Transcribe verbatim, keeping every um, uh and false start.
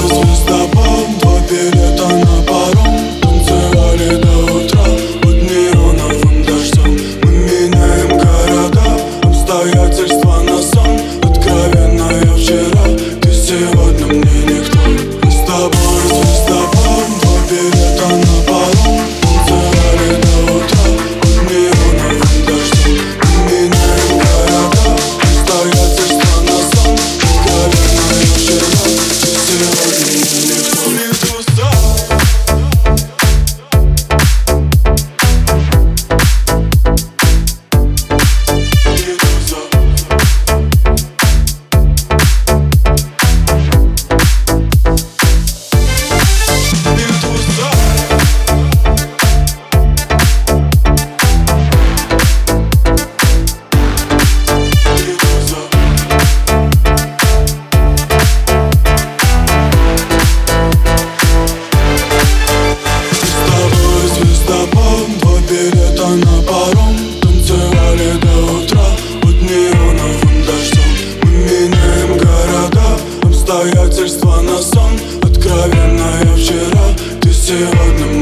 звездопад, два билета на паром. Танцевали до утра под неоновым дождем. Мы меняем города, обстоятельства на сон. Откровенно я вчера, ты сегодня мне никто. Мы с тобой звездопад, два билета на паром. Танцевали до утра под неоновым дождем. Мы меняем города, обстоятельства на сон. Откровенно я вчера, ты сегодня мне никто. Медуза. Два билета на паром. Танцевали до утра под неоновым дождем. Мы меняем города, обстоятельства на сон. Откровенно я вчера, ты сегодня.